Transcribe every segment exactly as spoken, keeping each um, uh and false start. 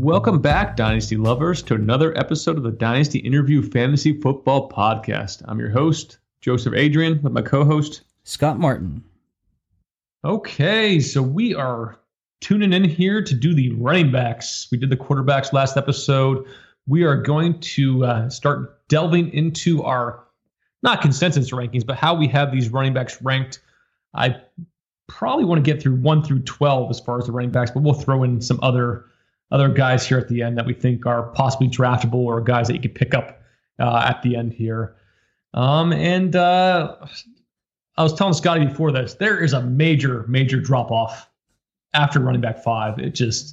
Welcome back, Dynasty lovers, to another episode of the Dynasty Interview Fantasy Football Podcast. I'm your host, Joseph Adrian, with my co-host, Scott Martin. Okay, so we are tuning in here to do the running backs. We did the quarterbacks last episode. We are going to uh, start delving into our, not consensus rankings, but how we have these running backs ranked. I probably want to get through one through twelve as far as the running backs, but we'll throw in some other other guys here at the end that we think are possibly draftable or guys that you could pick up uh, at the end here. Um, and uh, I was telling Scotty before this, there is a major, major drop-off after running back five. It just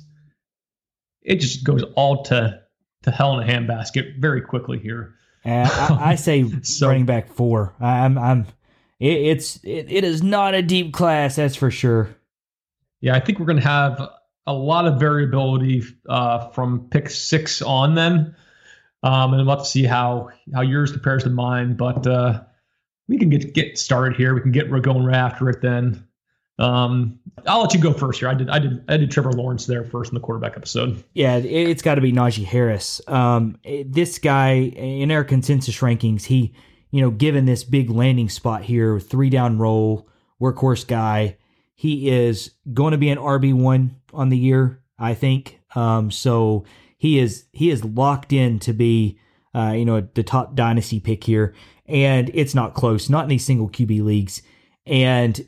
it just goes all to, to hell in a handbasket very quickly here. Uh, I, I say so, running back four. I'm, I'm. It, it's it, it is not a deep class, that's for sure. Yeah, I think we're going to have a lot of variability uh, from pick six on then. Um, and we'll have to see how, how yours compares to mine. But uh, we can get get started here. We can get going right after it then. Um, I'll let you go first here. I did I did I did Trevor Lawrence there first in the quarterback episode. Yeah, it, it's got to be Najee Harris. Um, it, this guy in our consensus rankings, he, you know, given this big landing spot here, three down roll, workhorse guy, he is going to be an R B one on the year, I think. Um, so he is he is locked in to be, uh, you know, the top dynasty pick here, and it's not close, not in these single Q B leagues, and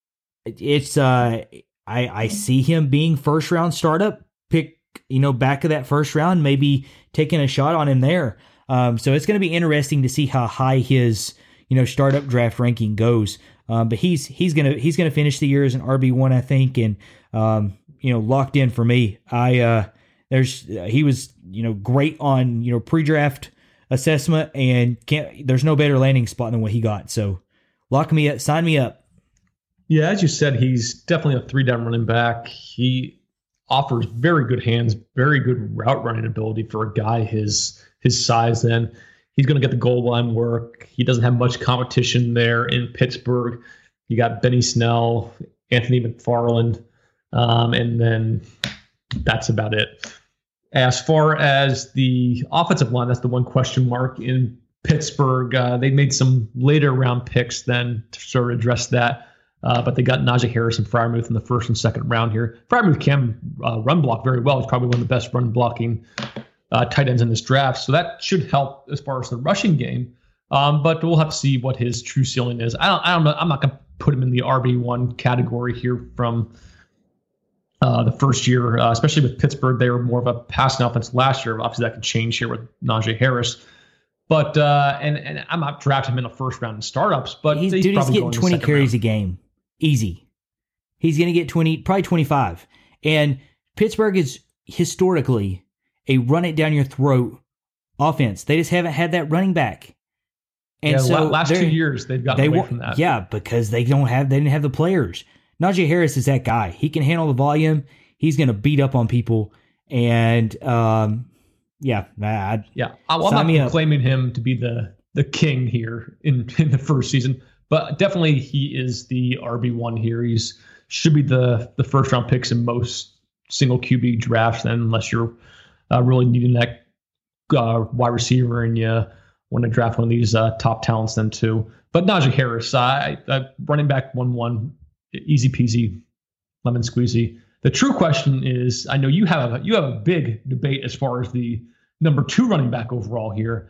it's uh, I I see him being first round startup pick, you know, back of that first round, maybe taking a shot on him there. Um, so it's going to be interesting to see how high his, you know, startup draft ranking goes. Um, but he's he's gonna he's gonna finish the year as an R B one, I think, and um, you know, locked in for me. I uh, there's uh, he was you know great on you know pre-draft assessment, and can't there's no better landing spot than what he got. So lock me up, sign me up. Yeah, as you said, he's definitely a three down running back. He offers very good hands, very good route running ability for a guy his his size. Then he's going to get the goal line work. He doesn't have much competition there in Pittsburgh. You got Benny Snell, Anthony McFarland, um, and then that's about it. As far as the offensive line, that's the one question mark in Pittsburgh. Uh, they made some later round picks then to sort of address that. Uh, but they got Najee Harris and Freiermuth in the first and second round here. Freiermuth can uh, run block very well. He's probably one of the best run blocking uh, tight ends in this draft. So that should help as far as the rushing game. Um, but we'll have to see what his true ceiling is. I don't, I don't know. I'm not going to put him in the R B one category here from uh, the first year, uh, especially with Pittsburgh. They were more of a passing offense last year. Obviously, that could change here with Najee Harris. But uh, and and I'm not drafting him in the first round in startups. But he's, he's, dude, he's getting twenty carries round. a game. Easy. He's going to get twenty, probably twenty-five. And Pittsburgh is historically a run it down your throat offense. They just haven't had that running back. And yeah, so last two years they've gotten they away won't, from that. Yeah, because they don't have they didn't have the players. Najee Harris is that guy. He can handle the volume. He's going to beat up on people. And um, yeah, I'd, yeah. Well, I'm not claiming him to be the the king here in, in the first season. But definitely he is the R B one here. He's should be the, the first round picks in most single Q B drafts, then, unless you're uh, really needing that uh, wide receiver and you want to draft one of these uh, top talents then too. But Najee Harris, uh, uh, running back one one, easy peasy, lemon squeezy. The true question is, I know you have a, you have a big debate as far as the number two running back overall here.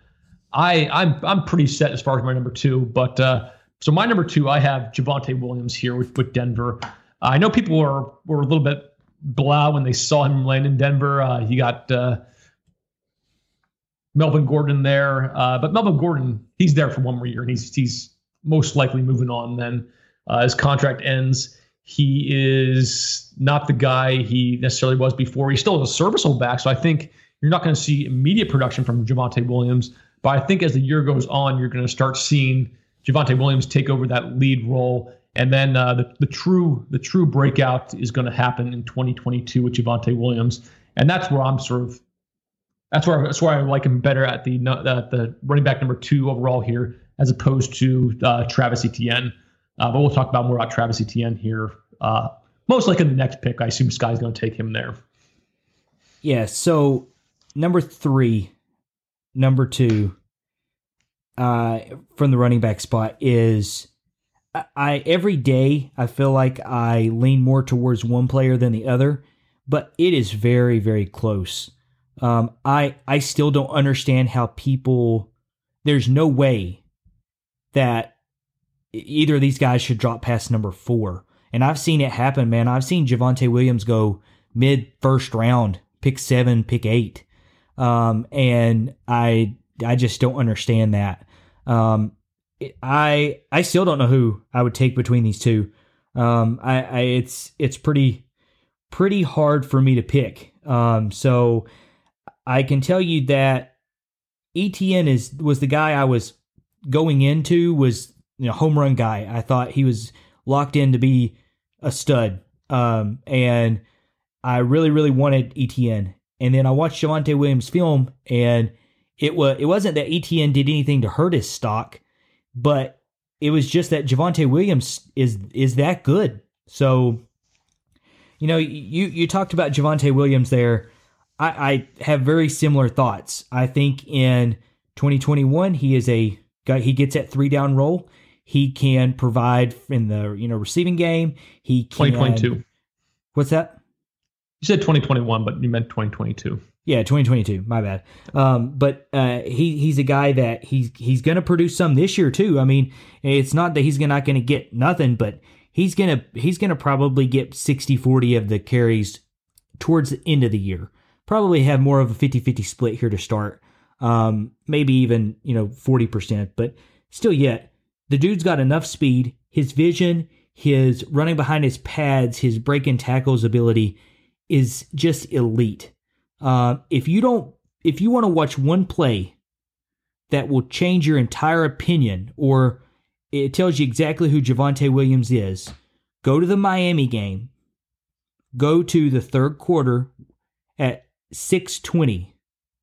I I'm I'm pretty set as far as my number two, but. Uh, So my number two, I have Javonte Williams here with, with Denver. Uh, I know people were were a little bit blah when they saw him land in Denver. Uh, he got uh, Melvin Gordon there, uh, but Melvin Gordon, he's there for one more year, and he's he's most likely moving on. Then uh, his contract ends. He is not the guy he necessarily was before. He's still a serviceable back, so I think you're not going to see immediate production from Javonte Williams. But I think as the year goes on, you're going to start seeing Javonte Williams take over that lead role, and then uh, the the true the true breakout is going to happen in twenty twenty-two with Javonte Williams, and that's where I'm sort of that's where that's where I like him better at the uh, the running back number two overall here, as opposed to uh, Travis Etienne. Uh, but we'll talk about more about Travis Etienne here, uh, most likely in the next pick. I assume Sky's going to take him there. Yeah, so number three, number two, uh, from the running back spot is I, I every day I feel like I lean more towards one player than the other, but it is very, very close. Um, I I still don't understand how people. There's no way that either of these guys should drop past number four, and I've seen it happen, man. I've seen Javonte Williams go mid first round, pick seven, pick eight, um, and I I just don't understand that. Um, I I still don't know who I would take between these two. Um, I, I it's it's pretty pretty hard for me to pick. Um, so. I can tell you that E T N is was the guy I was going into was you know home run guy. I thought he was locked in to be a stud, um, and I really really wanted E T N. And then I watched Javonte Williams film, and it was it wasn't that E T N did anything to hurt his stock, but it was just that Javonte Williams is is that good. So, you know, you you talked about Javonte Williams there. I, I have very similar thoughts. I think in twenty twenty-one, he is a guy, he gets that three down role. He can provide in the, you know, receiving game. He can. twenty twenty-two. What's that? You said twenty twenty-one, but you meant twenty twenty-two. Yeah, twenty twenty-two. My bad. Um, but uh, he he's a guy that he's he's going to produce some this year too. I mean, it's not that he's not going to get nothing, but he's gonna he's gonna probably get sixty forty of the carries towards the end of the year. Probably have more of a fifty-fifty split here to start. Um, maybe even, you know, forty percent. But still yet, the dude's got enough speed. His vision, his running behind his pads, his break-in tackles ability is just elite. Uh, if you don't, if you want to watch one play that will change your entire opinion, or it tells you exactly who Javonte Williams is, go to the Miami game. Go to the third quarter at six twenty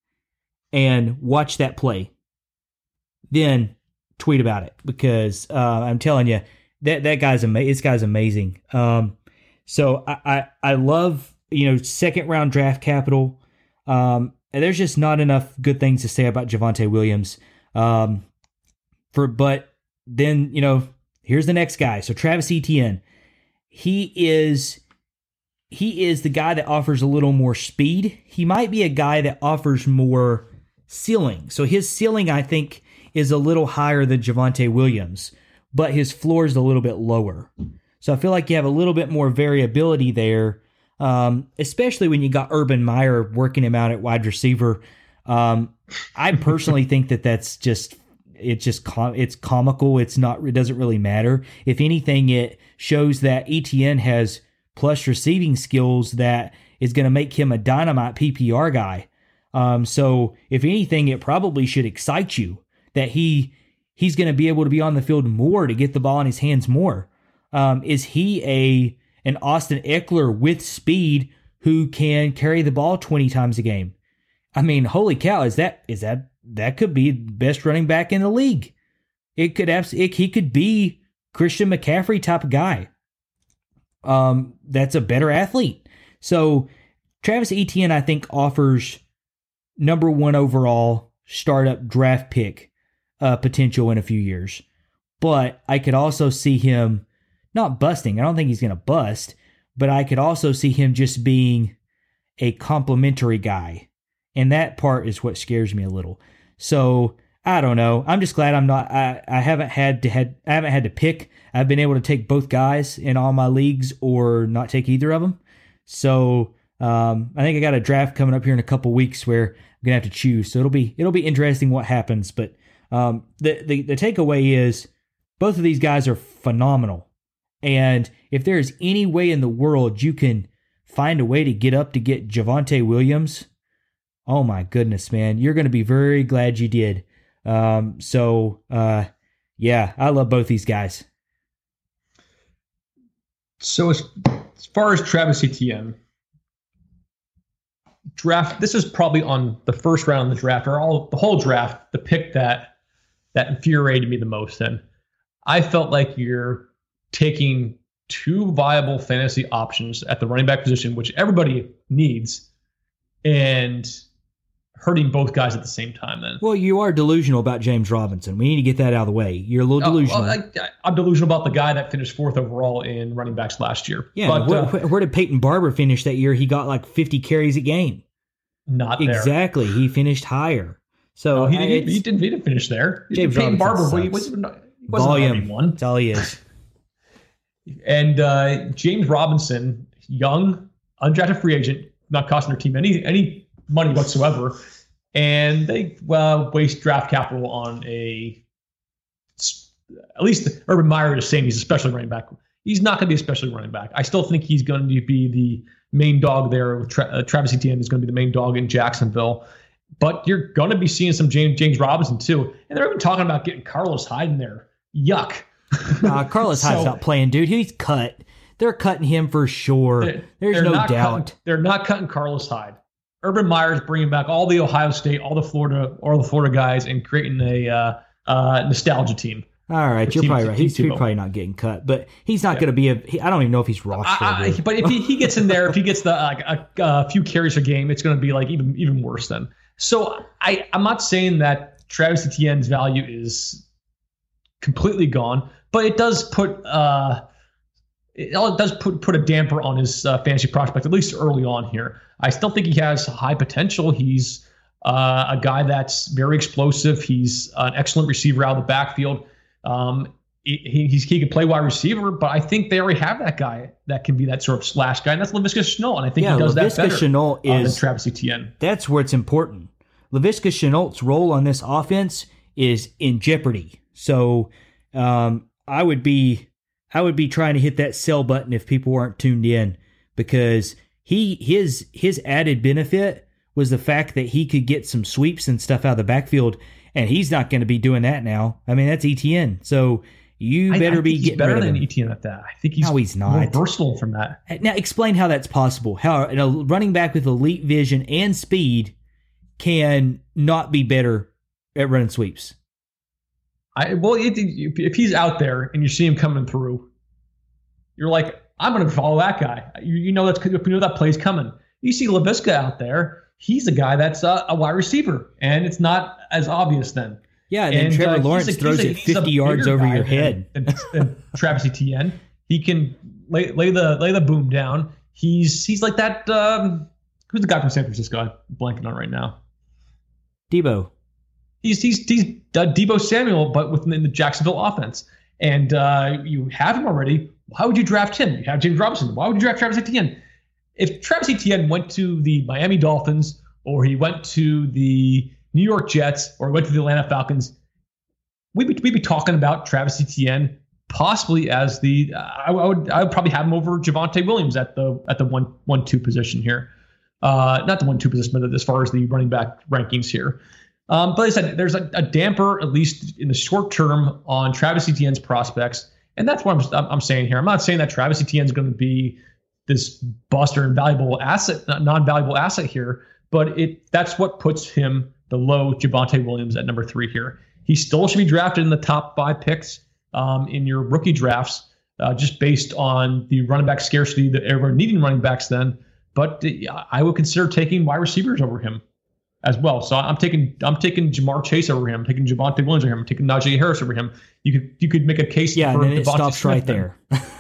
and watch that play. Then tweet about it, because uh, I'm telling you that that guy's amazing. This guy's amazing. Um, so I, I I love you know second round draft capital. Um, and there's just not enough good things to say about Javonte Williams. Um, for but then you know here's the next guy. So Travis Etienne, he is. He is the guy that offers a little more speed. He might be a guy that offers more ceiling. So his ceiling, I think, is a little higher than Javonte Williams, but his floor is a little bit lower. So I feel like you have a little bit more variability there, um, especially when you got Urban Meyer working him out at wide receiver. Um, I personally think that that's just it's just com- it's comical. It's not. It doesn't really matter. If anything, it shows that E T N has plus receiving skills that is going to make him a dynamite P P R guy. Um, so if anything, it probably should excite you that he he's going to be able to be on the field more to get the ball in his hands more. Um, is he a an Austin Eckler with speed who can carry the ball twenty times a game? I mean, holy cow! Is that is that that could be the best running back in the league? It could absolutely he could be Christian McCaffrey type of guy. Um, that's a better athlete. So Travis Etienne, I think, offers number one overall startup draft pick uh, potential in a few years. But I could also see him not busting. I don't think he's going to bust, but I could also see him just being a complimentary guy. And that part is what scares me a little. So I don't know. I'm just glad I'm not. I, I haven't had to had. I haven't had to pick. I've been able to take both guys in all my leagues, or not take either of them. So um, I think I got a draft coming up here in a couple weeks where I'm gonna have to choose. So it'll be it'll be interesting what happens. But um, the, the the takeaway is both of these guys are phenomenal. And if there is any way in the world you can find a way to get up to get Javonte Williams, oh my goodness, man, you're going to be very glad you did. Um, so, uh, yeah, I love both these guys. So as, as far as Travis Etienne, draft, this is probably on the first round of the draft, or all the whole draft, the pick that that infuriated me the most. And I felt like you're taking two viable fantasy options at the running back position, which everybody needs, and hurting both guys at the same time then. Well, you are delusional about James Robinson. We need to get that out of the way. You're a little delusional. Uh, well, I, I'm delusional about the guy that finished fourth overall in running backs last year. Yeah, but, where, uh, where did Peyton Barber finish that year? He got like fifty carries a game. Not there. Exactly. He finished higher. So no, he, didn't, he didn't. He didn't finish there. James Peyton Robinson Barber he was, he wasn't volume. one. That's all he is. And uh, James Robinson, young, undrafted free agent, not costing their team any any money whatsoever. And they well waste draft capital on a, at least Urban Meyer is saying he's a specialty running back. He's not going to be a specialty running back. I still think he's going to be the main dog there. With Tra- uh, Travis Etienne is going to be the main dog in Jacksonville. But you're going to be seeing some James, James Robinson too. And they're even talking about getting Carlos Hyde in there. Yuck. uh, Carlos Hyde's so, not playing, dude. He's cut. They're cutting him for sure. They're, There's they're no doubt. Cutting, they're not cutting Carlos Hyde. Urban Meyer's bringing back all the Ohio State, all the Florida, all the Florida guys, and creating a uh, uh, nostalgia team. All right, you're probably right. He's, he's probably not getting cut, but he's not yeah. going to be a. He, I don't even know if he's rostered. I, I, but if he, he gets in there, if he gets the uh, a, a few carries a game, it's going to be like even even worse then. So I I'm not saying that Travis Etienne's value is completely gone, but it does put uh it does put put a damper on his uh, fantasy prospect, at least early on here. I still think he has high potential. He's uh, a guy that's very explosive. He's an excellent receiver out of the backfield. Um, he, he's, he can play wide receiver, but I think they already have that guy that can be that sort of slash guy, and that's Laviska Shenault, and I think yeah, he does Laviska that better Shenault uh, is, than Travis Etienne. That's where it's important. Laviska Shenault's role on this offense is in jeopardy. So um, I would be I would be trying to hit that sell button if people weren't tuned in, because he his his added benefit was the fact that he could get some sweeps and stuff out of the backfield, and he's not going to be doing that now. I mean, that's Etienne, so you better I, I be he's getting better rid of than him. Etienne at that. I think he's no, he's not more versatile from that. Now, explain how that's possible. How a running back with elite vision and speed can not be better at running sweeps. I well, it, if he's out there and you see him coming through, you're like, I'm going to follow that guy. You, you know that's you know that play's coming. You see Laviska out there, he's a guy that's a, a wide receiver, and it's not as obvious then. Yeah, and, and then Trevor uh, Lawrence a, throws a, it fifty yards over your head. Than, than, than Travis Etienne, he can lay, lay the lay the boom down. He's he's like that. Um, who's the guy from San Francisco? I'm blanking on right now. Debo. He's he's he's uh, Debo Samuel, but within the Jacksonville offense, and uh, you have him already. Why would you draft him? You have James Robinson. Why would you draft Travis Etienne? If Travis Etienne went to the Miami Dolphins, or he went to the New York Jets, or went to the Atlanta Falcons, we'd be, we'd be talking about Travis Etienne possibly as the. Uh, I, I would I would probably have him over Javonte Williams at the at the one one two position here, uh, not the one two position, but as far as the running back rankings here. Um, but as I said, there's a, a damper, at least in the short term, on Travis Etienne's prospects. And that's what I'm, I'm saying here. I'm not saying that Travis Etienne is going to be this bust or invaluable asset, non-valuable asset here, but it that's what puts him below Javonte Williams at number three here. He still should be drafted in the top five picks um, in your rookie drafts, uh, just based on the running back scarcity that everyone needing running backs then. But uh, I would consider taking wide receivers over him as well. So I'm taking I'm taking Jamar Chase over him. I'm taking Javonte Williams over him. I'm taking Najee Harris over him. You could you could make a case. Yeah, for and then it Devontae stops Smith right there.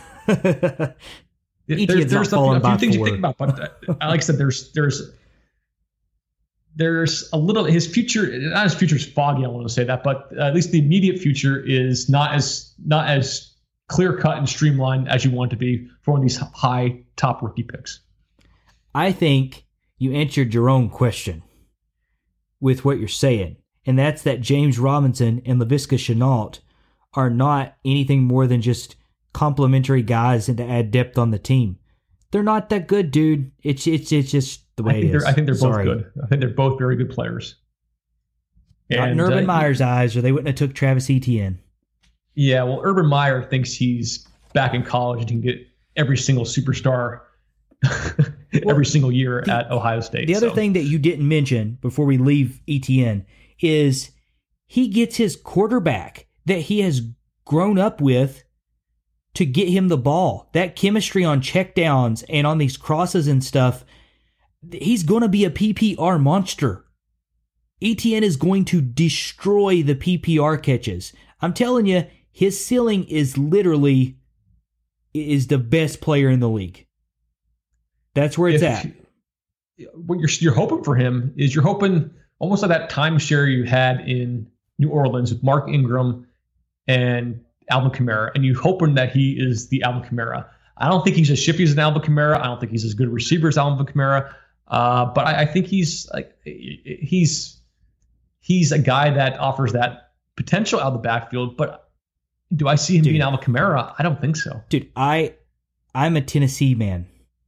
there's there's a, a few things you think about, but uh, like I said, there's there's there's a little his future. Not his future is foggy. I want to say that, but at least the immediate future is not as not as clear cut and streamlined as you want it to be for one of these high top rookie picks. I think you answered your own question with what you're saying, and that's that James Robinson and Laviska Shenault are not anything more than just complementary guys and to add depth on the team. They're not that good, dude. It's it's it's just the way it is. I think they're Sorry. both good. I think they're both very good players. Not and, in Urban uh, Meyer's eyes, or they wouldn't have took Travis Etienne. Yeah, well, Urban Meyer thinks he's back in college and can get every single superstar every well, single year the, at Ohio State. The other so. thing that you didn't mention before we leave Etienne is he gets his quarterback that he has grown up with to get him the ball. That chemistry on checkdowns and on these crosses and stuff, he's going to be a P P R monster. Etienne is going to destroy the P P R catches. I'm telling you, his ceiling is literally is the best player in the league. That's where it's if, at. What you're you're hoping for him is you're hoping almost like that timeshare you had in New Orleans with Mark Ingram and Alvin Kamara, and you're hoping that he is the Alvin Kamara. I don't think he's as shifty as an Alvin Kamara. I don't think he's as good a receiver as Alvin Kamara. Uh, but I, I think he's like he's he's a guy that offers that potential out of the backfield. But do I see him Dude. being Alvin Kamara? I don't think so. Dude, I I'm a Tennessee man.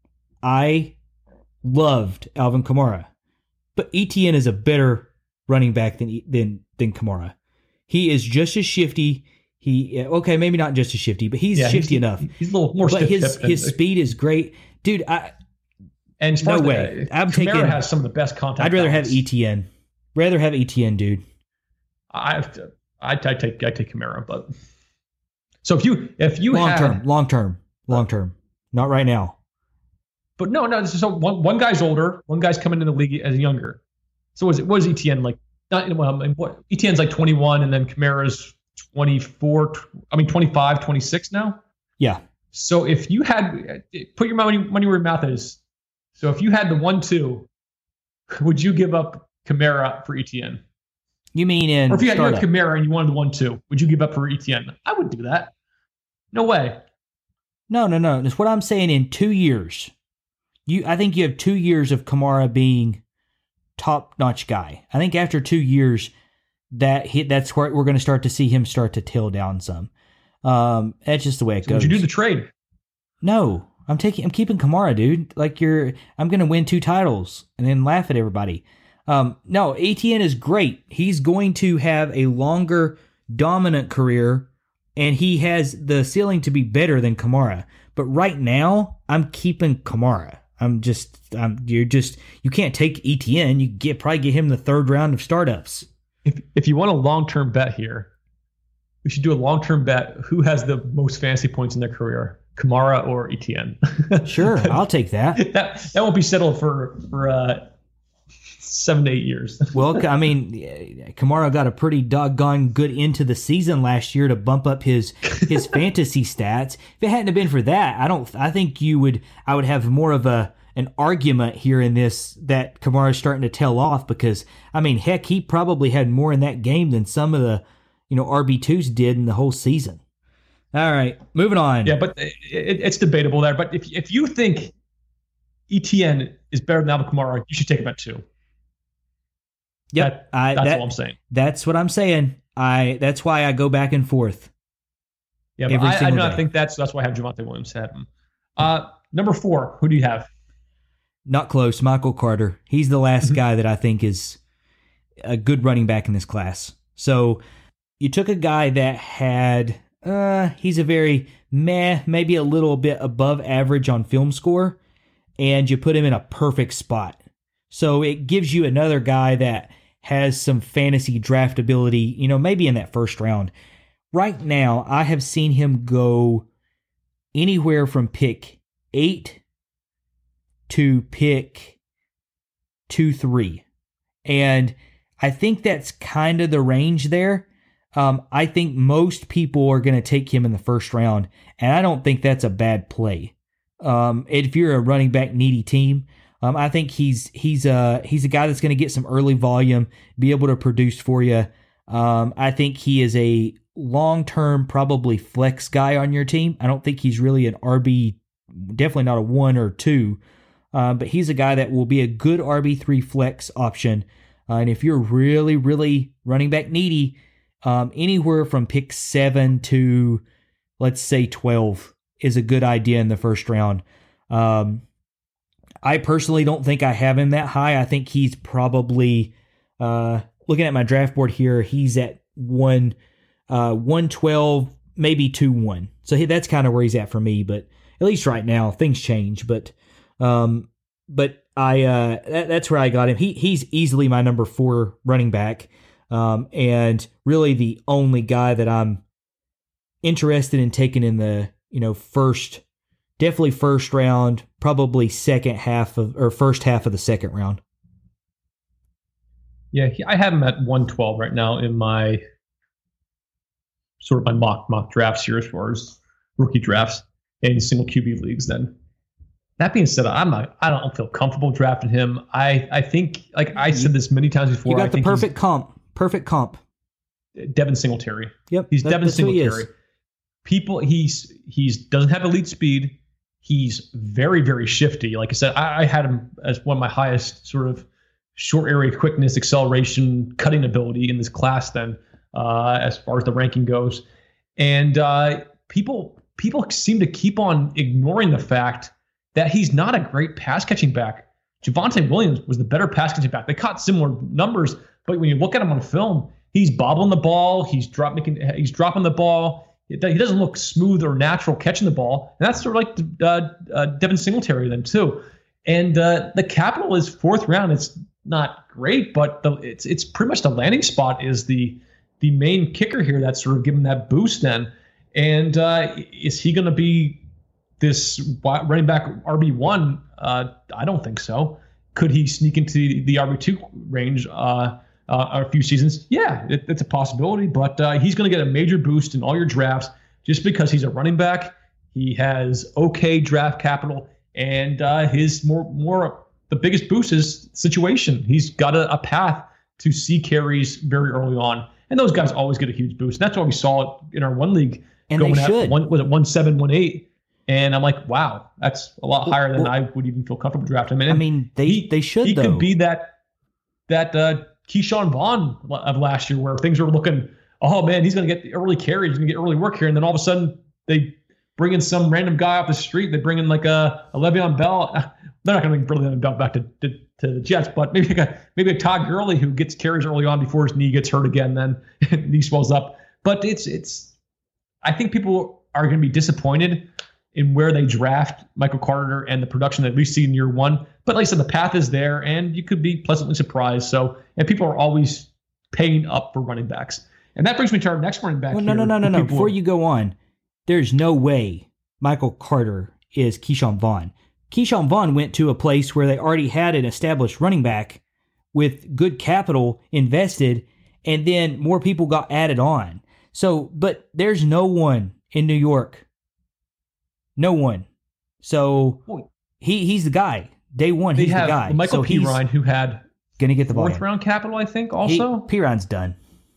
I loved Alvin Kamara, but Etienne is a better running back than than than Kamara. He is just as shifty. He okay, maybe not just as shifty, but he's yeah, shifty he's, enough. He's a little more. But his his speed is great, dude. I and as far no as way. The, I'm Kamara taking. has some of the best contact. I'd rather balance. have Etienne. Rather have Etienne, dude. I I, I take I take Kamara, but so if you if you long had, term, long term, long term, not right now. But no, no. So one one guy's older, one guy's coming in the league as younger. So was it was Etienne like not well, I mean, what Etienne's like twenty-one, and then Kamara's twenty-four. I mean twenty-five, twenty-six now. Yeah. So if you had put your money money where your mouth is. So if you had the one two, would you give up Kamara for Etienne? You mean in or if you had, you had startup? Kamara and you wanted the one two, would you give up for Etienne? I would do that. No way. No, no, no. That's what I'm saying. In two years, you I think you have two years of Kamara being top-notch guy. I think after two years, that hit, that's where we're going to start to see him start to tail down some. Um, that's just the way it so goes. Would you do the trade? No, I'm taking. I'm keeping Kamara, dude. Like you're, I'm going to win two titles and then laugh at everybody. Um, no, Etienne is great. He's going to have a longer, dominant career, and he has the ceiling to be better than Kamara. But right now, I'm keeping Kamara. I'm just, I'm, you're just, you can't take Etienne. You get probably get him the third round of startups. If if you want a long term bet here, we should do a long term bet. Who has the most fantasy points in their career, Kamara or Etienne? Sure, I'll take that. that that won't be settled for for uh, seven to eight years. Well, I mean, Kamara got a pretty doggone good into the season last year to bump up his his fantasy stats. If it hadn't have been for that, I don't. I think you would. I would have more of a an argument here in this that Kamara is starting to tail off because I mean, heck, he probably had more in that game than some of the you know R B twos did in the whole season. All right, moving on. Yeah, but it, it, it's debatable there. But if if you think Etienne is better than Alvin Kamara, you should take him at two. Yep, that, I, that's that, what I'm saying. That's what I'm saying. I that's why I go back and forth. Yeah, but I, I do not think that's that's why I have Javonte Williams at him. Uh, number four, who do you have? Not close. Michael Carter. He's the last mm-hmm. guy that I think is a good running back in this class. So you took a guy that had, uh, he's a very meh, maybe a little bit above average on film score, and you put him in a perfect spot. So it gives you another guy that has some fantasy draftability, you know, maybe in that first round. Right now, I have seen him go anywhere from pick eight to pick two, three. And I think that's kind of the range there. Um, I think most people are going to take him in the first round, and I don't think that's a bad play. Um, if you're a running back needy team, um, I think he's he's a he's a guy that's going to get some early volume, be able to produce for you. Um, I think he is a long-term, probably flex guy on your team. I don't think he's really an R B, definitely not a one or two, uh, but he's a guy that will be a good R B three flex option. Uh, and if you're really, really running back needy, um, anywhere from pick seven to, let's say, twelve is a good idea in the first round. Um, I personally don't think I have him that high. I think he's probably, uh, looking at my draft board here, he's at one, uh, one twelve, maybe two one. So he, that's kind of where he's at for me. But at least right now, things change. But, um, but I, uh, that, that's where I got him. He he's easily my number four running back, um, and really the only guy that I'm interested in taking in the you know first definitely first round, probably second half of or first half of the second round. Yeah, he, I have him at one twelve right now in my sort of my mock mock drafts here as far as rookie drafts in single Q B leagues. Then that being said, I'm not. I don't feel comfortable drafting him. I I think like I said this many times before. You got I the think perfect comp. Perfect comp. Devin Singletary. Yep, he's that, Devin Singletary. He People, he's he's doesn't have elite speed. He's very very shifty. Like I said, I, I had him as one of my highest sort of short area quickness, acceleration, cutting ability in this class. Then, uh, as far as the ranking goes, and uh, people people seem to keep on ignoring the fact that he's not a great pass catching back. Javonte Williams was the better pass catching back. They caught similar numbers, but when you look at him on film, he's bobbling the ball. He's drop making. He's dropping the ball. He doesn't look smooth or natural catching the ball, and that's sort of like uh, uh, Devin Singletary then too. And uh, the capital is fourth round. It's not great, but the, it's it's pretty much the landing spot is the the main kicker here. That's sort of giving that boost then. And uh, is he going to be this running back R B one? Uh, I don't think so. Could he sneak into the, the R B two range uh, uh, a few seasons? Yeah, it, it's a possibility, but uh, he's going to get a major boost in all your drafts just because he's a running back. He has okay draft capital, and uh, his more more the biggest boost is situation. He's got a, a path to see carries very early on, and those guys always get a huge boost. And that's why we saw it in our one league and going they at should. one was it one seven one eight. And I'm like, wow, that's a lot higher than well, I would even feel comfortable drafting him. And I mean, they he, they should. He though. could be that that uh, Keyshawn Vaughn of last year, where things were looking, oh man, he's going to get the early carries, he's going to get early work here, and then all of a sudden they bring in some random guy off the street. They bring in like a, a Le'Veon Bell. They're not going to bring Le'Veon Bell back to, to to the Jets, but maybe a, maybe a Todd Gurley who gets carries early on before his knee gets hurt again, then knee swells up. But it's it's. I think people are going to be disappointed in where they draft Michael Carter and the production that we see in year one. But like I said, the path is there, and you could be pleasantly surprised. So, and people are always paying up for running backs. And that brings me to our next running back. Well, no, here, no, no, no, no. People Before are, you go on, there's no way Michael Carter is Keyshawn Vaughn. Keyshawn Vaughn went to a place where they already had an established running back with good capital invested, and then more people got added on. So, but there's no one in New York. No one. So he he's the guy. Day one, he's they have the guy. Michael so P. Ryan, who had gonna get the fourth volume. round capital, I think, also. P. Ryan's done.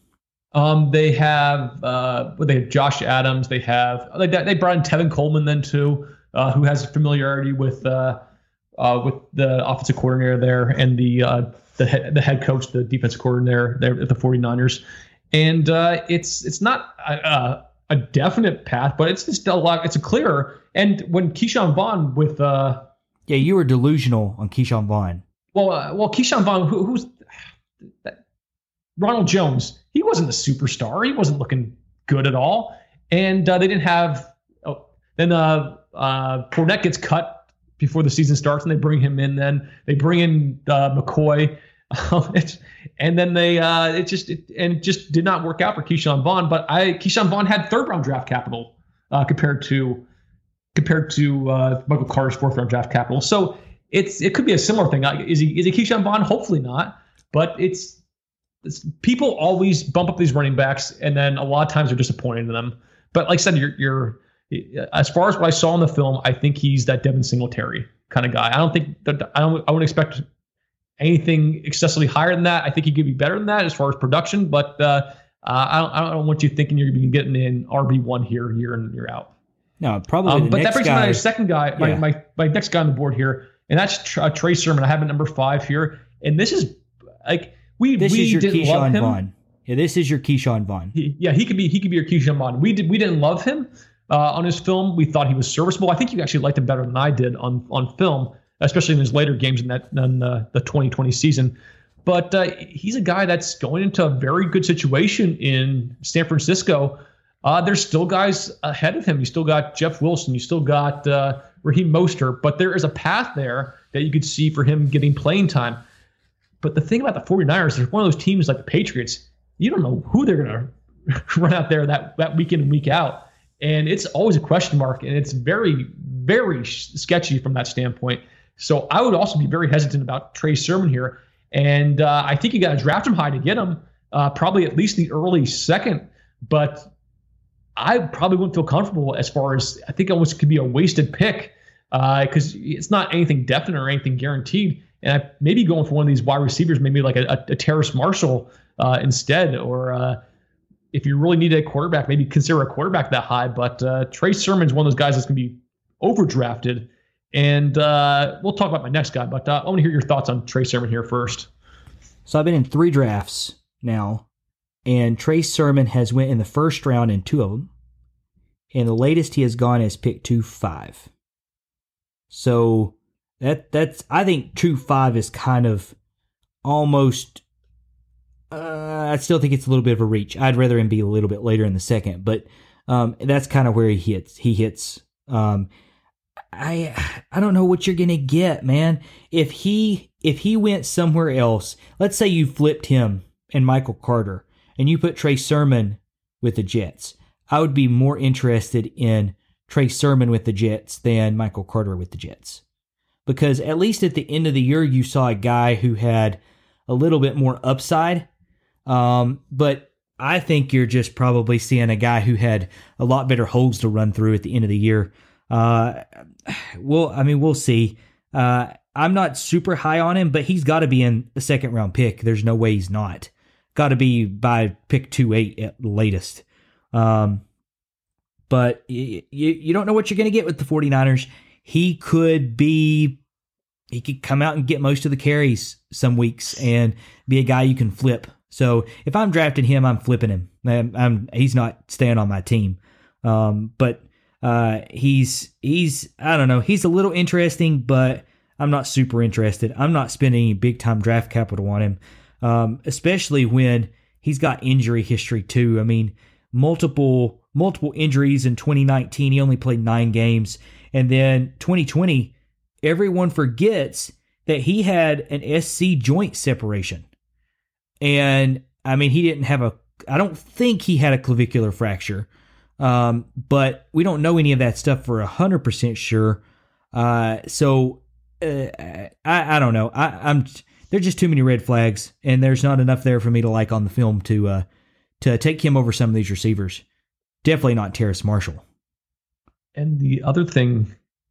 Um, they have uh, they have Josh Adams. They have they they brought in Tevin Coleman then too, uh, who has familiarity with uh, uh, with the offensive coordinator there and the uh, the head, the head coach, the defensive coordinator there at the 49ers. And uh, it's it's not a, a definite path, but it's just a lot. It's a clearer. And when Keyshawn Vaughn with uh, yeah, you were delusional on Keyshawn Vaughn. Well, uh, well, Keyshawn Vaughn, who, who's that? Ronald Jones. He wasn't a superstar. He wasn't looking good at all. And uh, they didn't have. Oh, then uh, uh, Fournette gets cut before the season starts, and they bring him in. Then they bring in uh, McCoy. it's, and then they uh, it just it, and it just did not work out for Keyshawn Vaughn. But I Keyshawn Vaughn had third round draft capital uh, compared to compared to uh, Michael Carter's fourth round draft capital. So it's it could be a similar thing. Is he is he Keyshawn Vaughn? Hopefully not. But it's, it's people always bump up these running backs, and then a lot of times they're disappointing to them. But like I said, you're you're as far as what I saw in the film, I think he's that Devin Singletary kind of guy. I don't think that I don't I wouldn't expect anything excessively higher than that. I think he could be better than that as far as production, but uh, uh, I, don't, I don't want you thinking you're going to be getting in R B one here, year in, year out. No, probably. Um, the but next that brings guy, me to my second guy, my, yeah. my my next guy on the board here, and that's Tr- uh, Trey Sermon. I have him number five here, and this is like we This we is your didn't love Keyshawn him. Vaughn. Yeah, this is your Keyshawn Vaughn. He, yeah, he could be he could be your Keyshawn Vaughn. We did we didn't love him uh, on his film. We thought he was serviceable. I think you actually liked him better than I did on on film, especially in his later games in that in uh, the twenty twenty season. But uh, he's a guy that's going into a very good situation in San Francisco. Uh, there's still guys ahead of him. You still got Jeff Wilson. You still got uh, Raheem Mostert. But there is a path there that you could see for him getting playing time. But the thing about the 49ers, they're one of those teams like the Patriots. You don't know who they're going to run out there that, that week in and week out. And it's always a question mark. And it's very, very sh- sketchy from that standpoint. So I would also be very hesitant about Trey Sermon here. And uh, I think you got to draft him high to get him, uh, probably at least the early second. But I probably wouldn't feel comfortable as far as I think almost could be a wasted pick because uh, it's not anything definite or anything guaranteed. And I maybe going for one of these wide receivers, maybe like a, a, a Terrace Marshall uh, instead, or uh, if you really need a quarterback, maybe consider a quarterback that high. But uh, Trey Sermon's one of those guys that's going to be overdrafted. And uh, we'll talk about my next guy, but uh, I want to hear your thoughts on Trey Sermon here first. So I've been in three drafts now, and Trey Sermon has went in the first round in two of them, and the latest he has gone is pick two five. So that that's I think two five is kind of almost. Uh, I still think it's a little bit of a reach. I'd rather him be a little bit later in the second, but um, that's kind of where he hits. He hits. Um, I I don't know what you're gonna get, man. If he if he went somewhere else, let's say you flipped him and Michael Carter, and you put Trey Sermon with the Jets, I would be more interested in Trey Sermon with the Jets than Michael Carter with the Jets, because at least at the end of the year you saw a guy who had a little bit more upside. Um, but I think you're just probably seeing a guy who had a lot better holes to run through at the end of the year. Uh, well, I mean, we'll see. Uh, I'm not super high on him, but he's got to be in a second round pick. There's no way he's not. Got to be by pick two eight at the latest. Um, but you, you, you don't know what you're going to get with the 49ers. He could be, he could come out and get most of the carries some weeks and be a guy you can flip. So if I'm drafting him, I'm flipping him. I'm, I'm he's not staying on my team. Um, but Uh, he's, he's, I don't know, he's a little interesting, but I'm not super interested. I'm not spending any big time draft capital on him, um, especially when he's got injury history too. I mean, multiple, multiple injuries in twenty nineteen. He only played nine games. And then twenty twenty, everyone forgets that he had an S C joint separation. And I mean, he didn't have a, I don't think he had a clavicular fracture. Um, but we don't know any of that stuff for a hundred percent sure. Uh, so, uh, I, I don't know. I, I'm, there's just too many red flags, and there's not enough there for me to like on the film to, uh, to take him over some of these receivers. Definitely not Terrace Marshall. And the other thing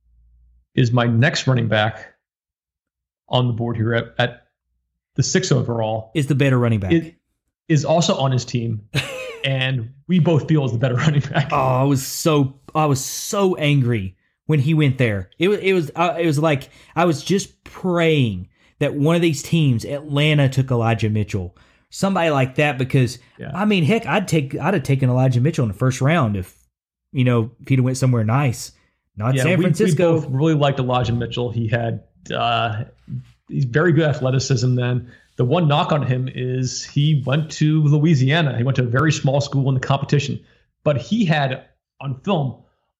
is my next running back on the board here at, at the six overall is the better running back. It is also on his team. And we both feel is the better running back. Oh, I was so I was so angry when he went there. It was it was uh, it was like I was just praying that one of these teams, Atlanta, took Elijah Mitchell, somebody like that. Because yeah. I mean, heck, I'd take I'd have taken Elijah Mitchell in the first round if you know if he'd went somewhere nice, not yeah, San we, Francisco. We both really liked Elijah Mitchell. He had uh, he's very good athleticism. Then. The one knock on him is he went to Louisiana. He went to a very small school in the competition, but he had on film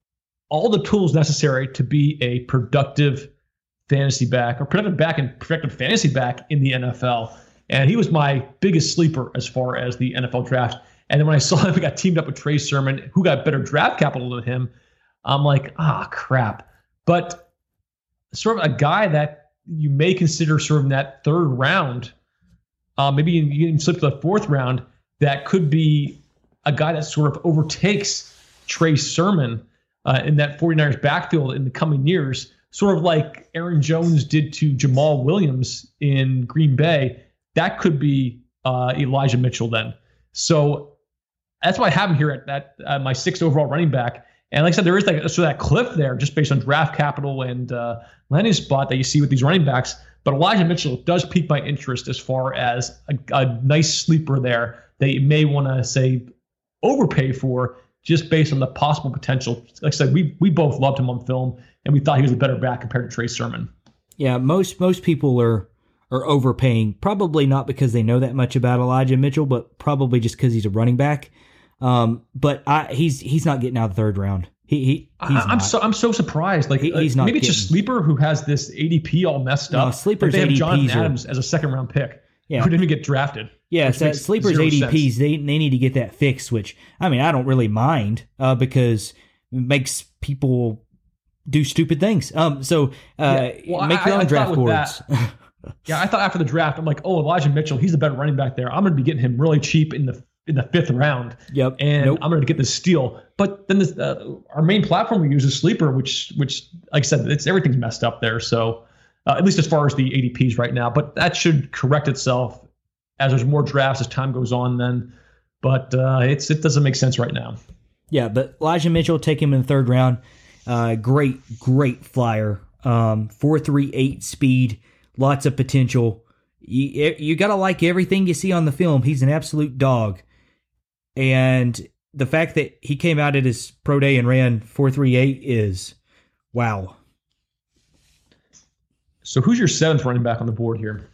all the tools necessary to be a productive fantasy back or productive back and productive fantasy back in the N F L. And he was my biggest sleeper as far as the N F L draft. And then when I saw him, he got teamed up with Trey Sermon, who got better draft capital than him. I'm like, ah, crap. But sort of a guy that you may consider sort of in that third round. Uh, maybe you can slip to the fourth round. That could be a guy that sort of overtakes Trey Sermon uh, in that 49ers backfield in the coming years, sort of like Aaron Jones did to Jamal Williams in Green Bay. That could be uh, Elijah Mitchell then. So that's why I have him here at that uh, my sixth overall running back. And like I said, there is like sort of that cliff there just based on draft capital and uh, landing spot that you see with these running backs. But Elijah Mitchell does pique my interest as far as a, a nice sleeper there that you may want to, say, overpay for just based on the possible potential. Like I said, we we both loved him on film, and we thought he was a better back compared to Trey Sermon. Yeah, most most people are are overpaying, probably not because they know that much about Elijah Mitchell, but probably just because he's a running back. Um, but I, he's he's not getting out of the third round. He, he he's I'm not. so I'm so surprised. Like he, he's not maybe getting. It's just Sleeper who has this A D P all messed no, up. Sleeper's they have A D Ps Jonathan are, Adams as a second round pick. Yeah. Who didn't even get drafted. Yeah, so Sleeper's A D Ps, sense. they they need to get that fixed, which I mean I don't really mind uh, because it makes people do stupid things. Um, so uh, Yeah. Well, make I- your I own thought draft with boards. Yeah, I thought after the draft, I'm like, oh, Elijah Mitchell, he's the better running back there. I'm going to be getting him really cheap in the in the fifth round. Yep. And Nope. I'm going to get this steal. But then this, uh, our main platform we use is Sleeper, which, which, like I said, it's everything's messed up there. So uh, at least as far as the A D Ps right now, but that should correct itself as there's more drafts as time goes on. Then, but uh, it's it doesn't make sense right now. Yeah, but Elijah Mitchell, take him in the third round. Uh, great, great flyer. Um, four three eight speed, lots of potential. You, you got to like everything you see on the film. He's an absolute dog. And the fact that he came out at his pro day and ran four three eight is wow. So who's your seventh running back on the board here?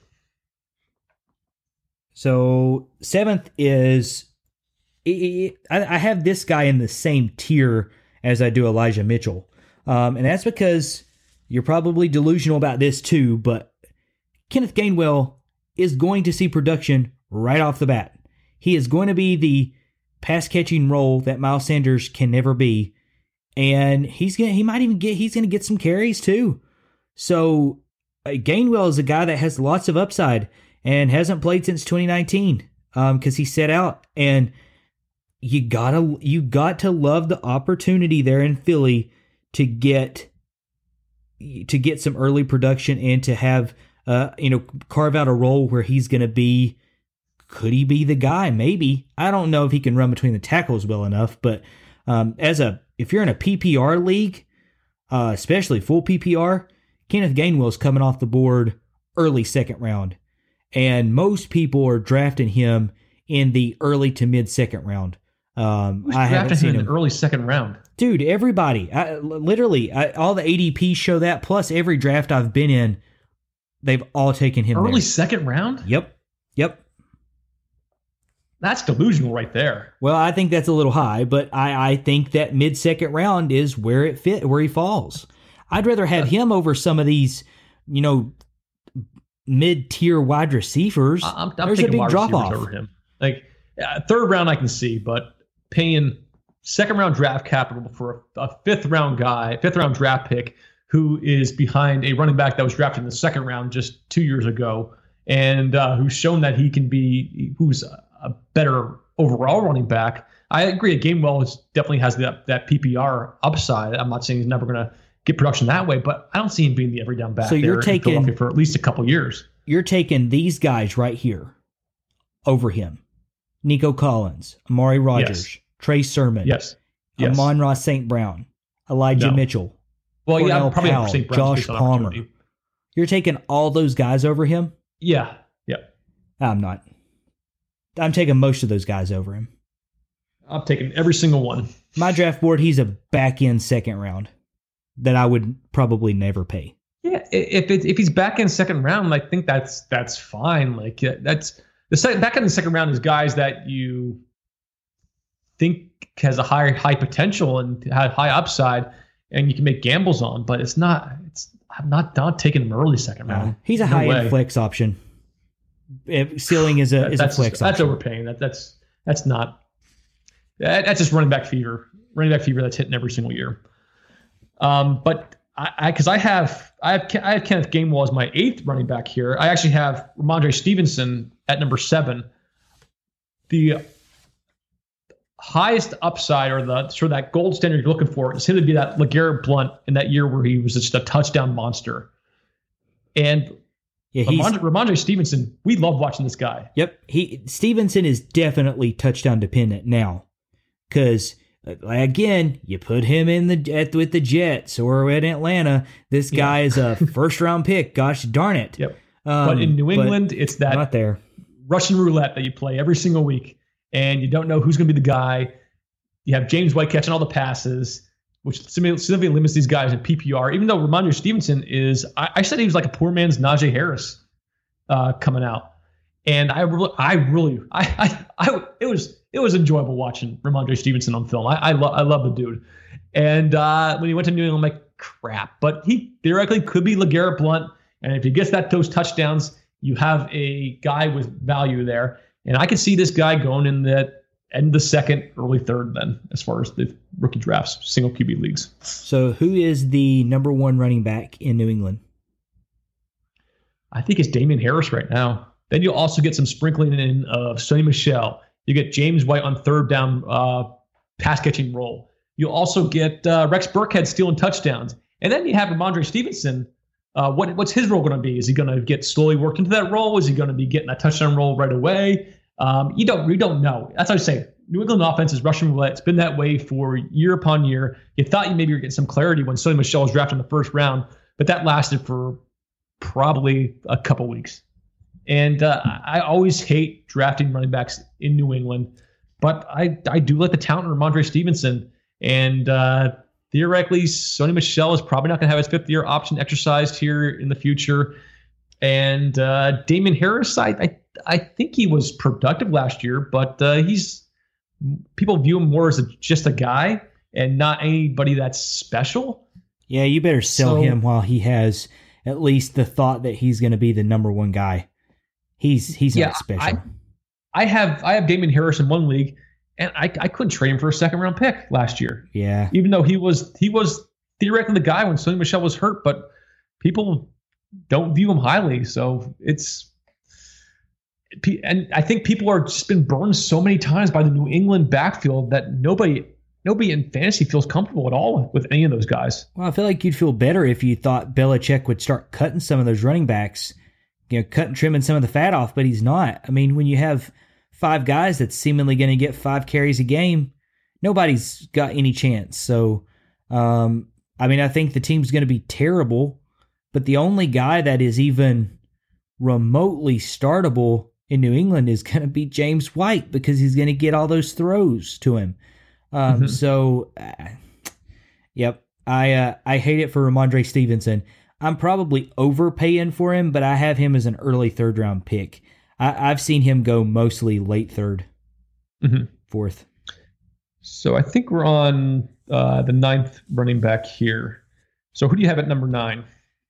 So seventh is, I I have this guy in the same tier as I do Elijah Mitchell. Um, and that's because you're probably delusional about this too, but Kenneth Gainwell is going to see production right off the bat. He is going to be the pass-catching role that Miles Sanders can never be. And he's gonna, he might even get, he's going to get some carries too. So uh, Gainwell is a guy that has lots of upside and hasn't played since twenty nineteen um, because he set out. And you gotta, you got to love the opportunity there in Philly to get, to get some early production and to have, uh, you know, carve out a role where he's going to be, could he be the guy? Maybe. I don't know if he can run between the tackles well enough, but um, as a, if you're in a P P R league, uh, especially full P P R, Kenneth Gainwell's coming off the board early second round. And most people are drafting him in the early to mid second round. Um, Who's I haven't drafted seen him in him. the early second round? Dude, everybody. I, literally, I, all the A D Ps show that. Plus, every draft I've been in, they've all taken him Early there. second round? Yep. Yep. That's delusional right there. Well, I think that's a little high, but I, I think that mid second round is where it fit, where he falls. I'd rather have him over some of these, you know, mid tier wide receivers. I'm, I'm There's a taking big wide drop receivers off. over him. Like uh, third round, I can see, but paying second round draft capital for a, a fifth round guy, fifth round draft pick who is behind a running back that was drafted in the second round just two years ago, and uh, who's shown that he can be, who's a, a better overall running back. I agree. Gainwell is definitely has that that P P R upside. I'm not saying he's never going to get production that way, but I don't see him being the every down back. So you're there taking- in Philadelphia for at least a couple years. You're taking these guys right here over him. Nico Collins, Amari Rogers, Yes. Trey Sermon, Yes. Yes. Amon-Ra Saint Brown, Elijah No. Mitchell, well, yeah, Cornell I'm probably Powell, for Saint Brown's Josh based on Palmer. opportunity. You're taking all those guys over him? Yeah. Yeah. I'm not. I'm taking most of those guys over him. I'm taking every single one. My draft board, he's a back end second round that I would probably never pay. Yeah, if it, if he's back in second round, I think that's that's fine. Like yeah, that's the second back in the second round is guys that you think has a high high potential and have high upside, and you can make gambles on. But it's not. It's I'm not not taking him early second round. Uh, he's a No high way. end flex option. If ceiling is a That- is that's a flex that's option. overpaying. That that's that's not. That, that's just running back fever. Running back fever that's hitting every single year. Um, but I because I, I have I have I have Kenneth Gainwell as my eighth running back here. I actually have Ramondre Stevenson at number seven. The highest upside or the sort of that gold standard you're looking for is him to be that LeGarrette Blount in that year where he was just a touchdown monster. And Yeah, he's, Ramondre, Ramondre Stevenson, we love watching this guy. Yep, he Stevenson is definitely touchdown dependent now, because again, you put him in the at, with the Jets or at Atlanta. This guy Yeah. is a first round pick. Gosh darn it! Yep. Um, But in New but England, it's that not there. Russian roulette that you play every single week, and you don't know who's going to be the guy. You have James White catching all the passes, which significantly limits these guys in P P R. Even though Ramondre Stevenson is, I, I said he was like a poor man's Najee Harris uh, coming out, and I really, I really, I, I, I, it was, it was enjoyable watching Ramondre Stevenson on film. I, I love, I love the dude, and uh, when he went to New England, I'm like, crap. But he theoretically could be LeGarrette Blount, and if he gets that those touchdowns, you have a guy with value there. And I could see this guy going in that end the second, early third then, as far as the rookie drafts, single Q B leagues. So who is the number one running back in New England? I think it's Damien Harris right now. Then you'll also get some sprinkling in of Sony Michel. You get James White on third down uh, pass catching role. You'll also get uh, Rex Burkhead stealing touchdowns. And then you have Ramondre Stevenson. Uh, what, what's his role going to be? Is he going to get slowly worked into that role? Is he going to be getting a touchdown role right away? Um, you don't, we don't know. That's how I say New England offense is rushing roulette. It's been that way for year upon year. You thought you maybe were getting some clarity when Sony Michel was drafted in the first round, but that lasted for probably a couple weeks. And uh, I always hate drafting running backs in New England, but I, I do like the talent of Ramondre Stevenson. And uh, theoretically, Sony Michel is probably not going to have his fifth year option exercised here in the future. And uh, Damien Harris, I, I I think he was productive last year, but uh, he's people view him more as a, just a guy and not anybody that's special. Yeah, you better sell So- him while he has at least the thought that he's going to be the number one guy. He's he's Yeah, not special. I have I have Damien Harris in one league, and I, I couldn't trade him for a second round pick last year, yeah, even though he was he was theoretically the guy when Sony Michel was hurt, but people don't view him highly. So it's and I think people are just been burned so many times by the New England backfield that nobody nobody in fantasy feels comfortable at all with any of those guys. Well, I feel like you'd feel better if you thought Belichick would start cutting some of those running backs, you know, cutting, trimming some of the fat off, but he's not. I mean, when you have five guys that's seemingly going to get five carries a game, nobody's got any chance. So, um, I mean, I think the team's going to be terrible, but the only guy that is even remotely startable in New England is going to be James White because he's going to get all those throws to him. Um, Mm-hmm. So, uh, yep, I uh, I hate it for Ramondre Stevenson. I'm probably overpaying for him, but I have him as an early third round pick. I, I've seen him go mostly late third, Mm-hmm. fourth. So I think we're on uh, the ninth running back here. So who do you have at number nine?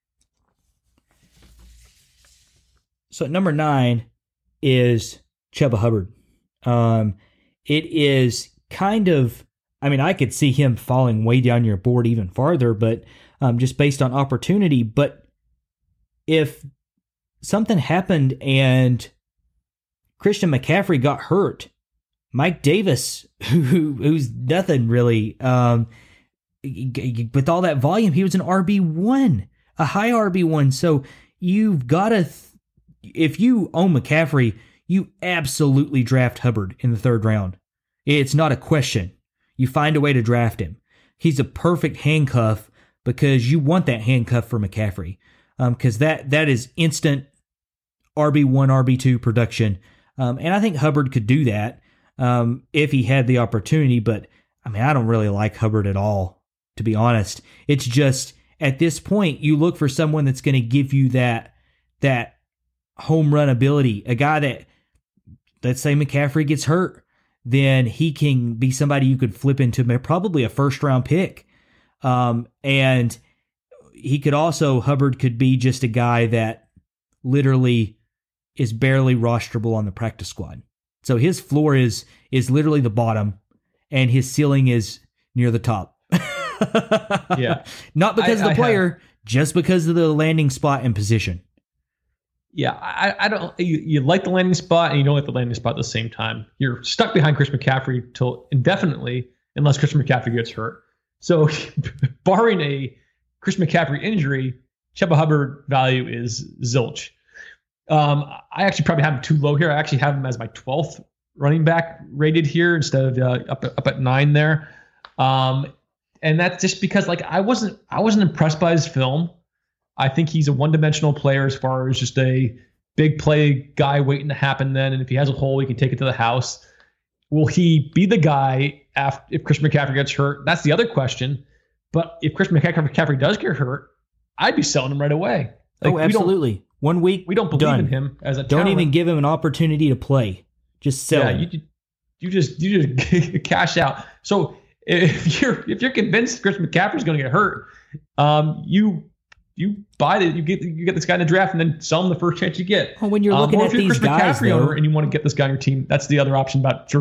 So at number nine is Chuba Hubbard. Um, it is kind of, I mean, I could see him falling way down your board even farther, but um, just based on opportunity. But if something happened and Christian McCaffrey got hurt, Mike Davis, who who's nothing really, um, with all that volume, he was an R B one, a high R B one. So you've got to, th- if you own McCaffrey, you absolutely draft Hubbard in the third round. It's not a question. You find a way to draft him. He's a perfect handcuff because you want that handcuff for McCaffrey, because um, that that is instant R B one, R B two production. Um, and I think Hubbard could do that um, if he had the opportunity. But, I mean, I don't really like Hubbard at all, to be honest. It's just, at this point, you look for someone that's going to give you that that home run ability. A guy that, let's say McCaffrey gets hurt, then he can be somebody you could flip into probably a first-round pick. Um, and he could also, Hubbard could be just a guy that literally is barely rosterable on the practice squad. So his floor is is literally the bottom, and his ceiling is near the top. Yeah. Not because I, of the I player, have, just because of the landing spot and position. Yeah, I, I don't. You, you like the landing spot, and you don't like the landing spot at the same time. You're stuck behind Chris McCaffrey till indefinitely, unless Chris McCaffrey gets hurt. So, barring a Chris McCaffrey injury, Chuba Hubbard value is zilch. Um, I actually probably have him too low here. I actually have him as my twelfth running back rated here instead of uh, up up at nine there. Um, and that's just because like I wasn't I wasn't impressed by his film. I think he's a one-dimensional player as far as just a big play guy waiting to happen then. And if he has a hole, he can take it to the house. Will he be the guy after, if Chris McCaffrey gets hurt? That's the other question. But if Chris McCaffrey does get hurt, I'd be selling him right away. Like, oh, absolutely. One week, we don't believe done. in him as a Don't talent. even give him an opportunity to play. Just sell Yeah, him. you, you just you just cash out. So if you're if you're convinced Chris McCaffrey's going to get hurt, um, you you buy it. You get you get this guy in the draft and then sell him the first chance you get. Well, when you're Um, looking or at if you're a these Chris guys, McCaffrey owner though, and you want to get this guy on your team, that's the other option about your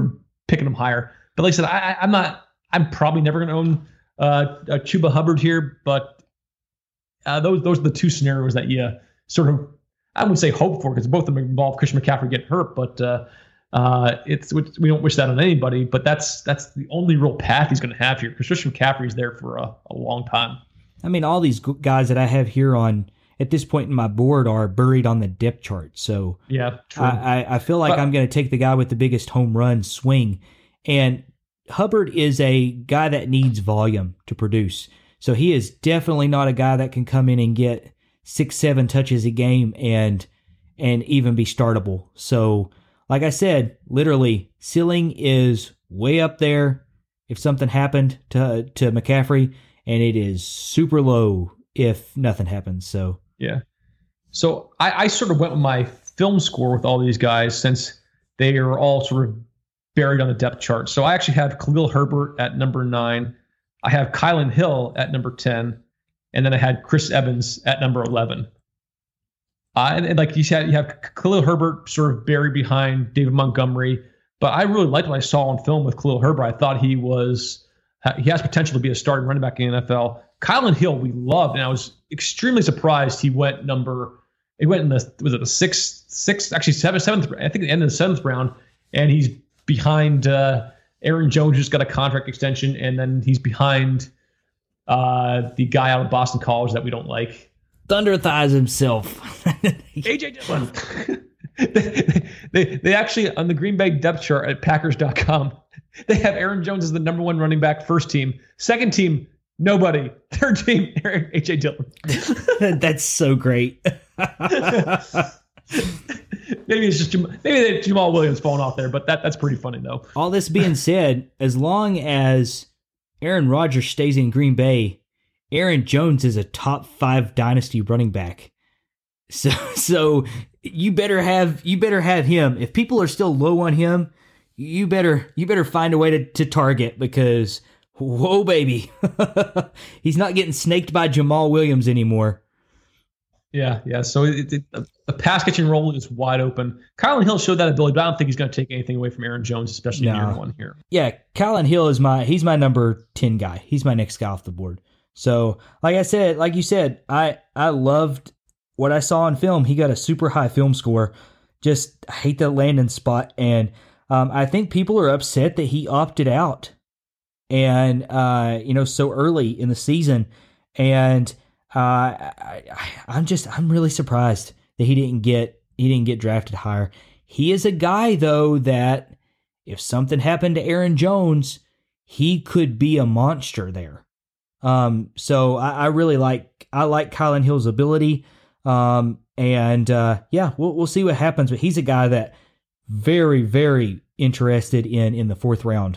picking him higher. But like I said, I, I'm not. I'm probably never going to own uh, a Chuba Hubbard here. But uh, those those are the two scenarios that you sort of, I wouldn't say hope for, because both of them involve Christian McCaffrey getting hurt. But uh, uh, it's we don't wish that on anybody. But that's that's the only real path he's going to have here, because Christian McCaffrey is there for a, a long time. I mean, all these guys that I have here on at this point in my board are buried on the depth chart. So yeah, true. I, I feel like but, I'm going to take the guy with the biggest home run swing. And Hubbard is a guy that needs volume to produce. So he is definitely not a guy that can come in and get six, seven touches a game and and even be startable. So like I said, literally, ceiling is way up there if something happened to to McCaffrey, and it is super low if nothing happens. So yeah. So I, I sort of went with my film score with all these guys, since they are all sort of buried on the depth chart. So I actually have Khalil Herbert at number nine. I have Kylan Hill at number ten. And then I had Chris Evans at number eleven. Uh, and, and like you said, you have Khalil Herbert sort of buried behind David Montgomery. But I really liked what I saw on film with Khalil Herbert. I thought he was he has potential to be a starting running back in the N F L. Kylan Hill, we loved, and I was extremely surprised he went number. He went in the was it the sixth, sixth, actually seventh, seventh. I think the end of the seventh round, and he's behind uh, Aaron Jones, who's got a contract extension, and then he's behind uh, the guy out of Boston College that we don't like, Thunder Thighs himself, A J Dillon. they, they they actually on the Green Bay depth chart at Packers dot com, they have Aaron Jones as the number one running back, first team, second team. Nobody. Third team, A J Dillon. That's so great. Maybe it's just maybe Jamal Williams falling off there, but that that's pretty funny though. All this being said, as long as Aaron Rodgers stays in Green Bay, Aaron Jones is a top five dynasty running back. So so you better have you better have him. If people are still low on him, you better you better find a way to, to target, because whoa, baby. He's not getting snaked by Jamal Williams anymore. Yeah, yeah. So it, it, the pass catching role is wide open. Kylan Hill showed that ability, but I don't think he's going to take anything away from Aaron Jones, especially no. in year one here. Yeah, Kylan Hill is my he's my number ten guy. He's my next guy off the board. So, like I said, like you said, I I loved what I saw on film. He got a super high film score. Just I hate that landing spot, and um, I think people are upset that he opted out. And, uh, you know, so early in the season. And uh, I, I, I'm just, I'm really surprised that he didn't get, he didn't get drafted higher. He is a guy, though, that if something happened to Aaron Jones, he could be a monster there. Um, so I, I really like, I like Kylan Hill's ability. Um, and, uh, yeah, we'll, we'll see what happens. But he's a guy that very, very interested in, in the fourth round.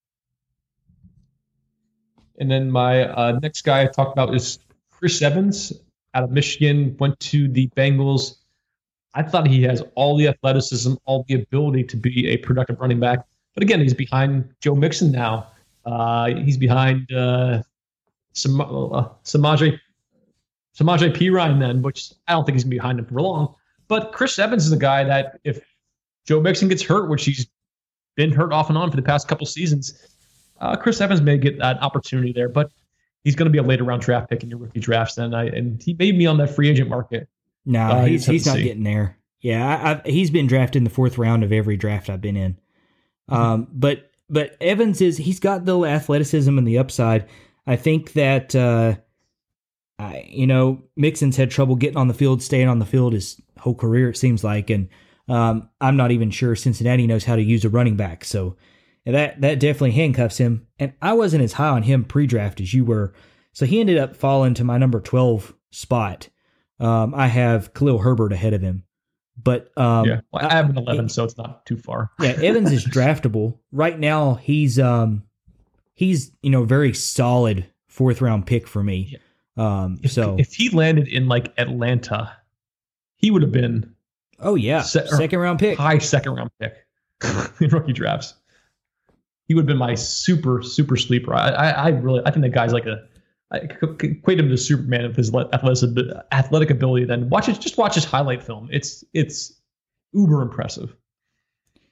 And then my uh, next guy I talked about is Chris Evans out of Michigan, went to the Bengals. I thought he has all the athleticism, all the ability to be a productive running back. But again, he's behind Joe Mixon now. Uh, he's behind uh, Sam- uh, Samaje Samaje Perine then, which I don't think he's going to be behind him for long. But Chris Evans is a guy that if Joe Mixon gets hurt, which he's been hurt off and on for the past couple seasons, Uh, Chris Evans may get that opportunity there, but he's going to be a later round draft pick in your rookie drafts. Then I and he made me on that free agent market. No, uh, he's he's not see. getting there. Yeah, I, I, he's been drafted in the fourth round of every draft I've been in. Mm-hmm. Um, but but Evans is he's got the athleticism and the upside. I think that uh, I you know Mixon's had trouble getting on the field, staying on the field his whole career, it seems like, and um, I'm not even sure Cincinnati knows how to use a running back. So. And that, that definitely handcuffs him. And I wasn't as high on him pre-draft as you were. So he ended up falling to my number twelve spot. Um, I have Khalil Herbert ahead of him. But um, yeah, well, I have an eleven, it, so it's not too far. Yeah, Evans is draftable. Right now, he's um, he's you know very solid fourth round pick for me. Yeah. Um, if, so if he landed in like Atlanta, he would have been oh yeah se- second round pick, high second round pick in rookie drafts. He would have been my super, super sleeper. I, I, I really, I think that guy's like a, I equate him to Superman with his athletic, athletic ability. Then watch it, just watch his highlight film. It's, it's uber impressive.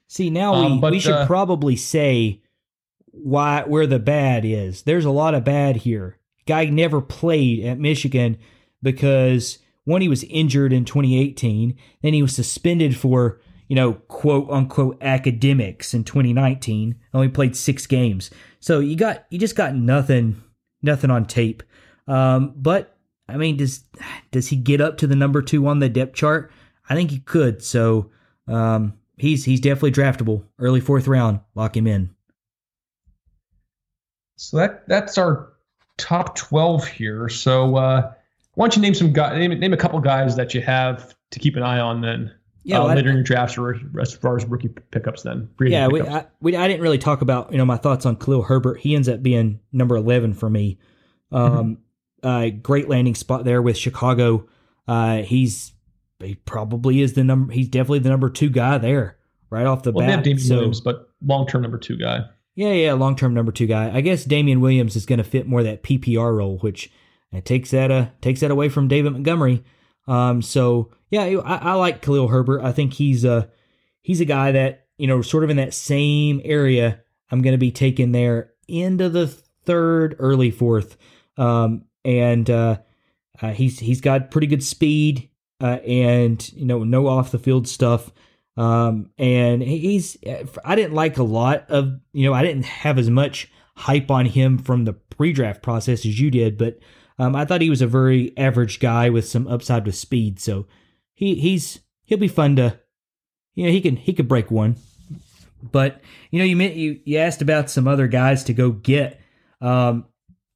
See, now Um, we, but, we should uh, probably say why where the bad is. There's a lot of bad here. Guy never played at Michigan because, one, he was injured in twenty eighteen. Then he was suspended for, you know, quote unquote academics in twenty nineteen. Only played six games. So you got you just got nothing nothing on tape. Um, but I mean, does does he get up to the number two on the depth chart? I think he could. So um, he's he's definitely draftable. Early fourth round, lock him in. So that that's our top twelve here. So uh, why don't you name some guys, name, name a couple guys that you have to keep an eye on then Yeah, uh, well, later I, in your drafts or as far as rookie pickups then. Free yeah. agent We pickups. I, we I didn't really talk about you know my thoughts on Khalil Herbert. He ends up being number eleven for me. Um, mm-hmm. uh, great landing spot there with Chicago. Uh, he's he probably is the number. He's definitely the number two guy there right off the well, bat. they have Damian so, Williams, but long-term number two guy. Yeah, yeah, long-term number two guy. I guess Damian Williams is going to fit more that P P R role, which uh, takes that uh, takes that away from David Montgomery. Um, so yeah, I, I like Khalil Herbert. I think he's a he's a guy that you know sort of in that same area. I'm going to be taking there into the third, early fourth, um, and uh, uh, he's he's got pretty good speed uh, and you know no off the field stuff. Um, and he's, I didn't like a lot of, you know, I didn't have as much hype on him from the pre-draft process as you did, but, um, I thought he was a very average guy with some upside with speed. So he, he's, he'll be fun to, you know, he can, he could break one, but you know, you meant, you, you asked about some other guys to go get, um,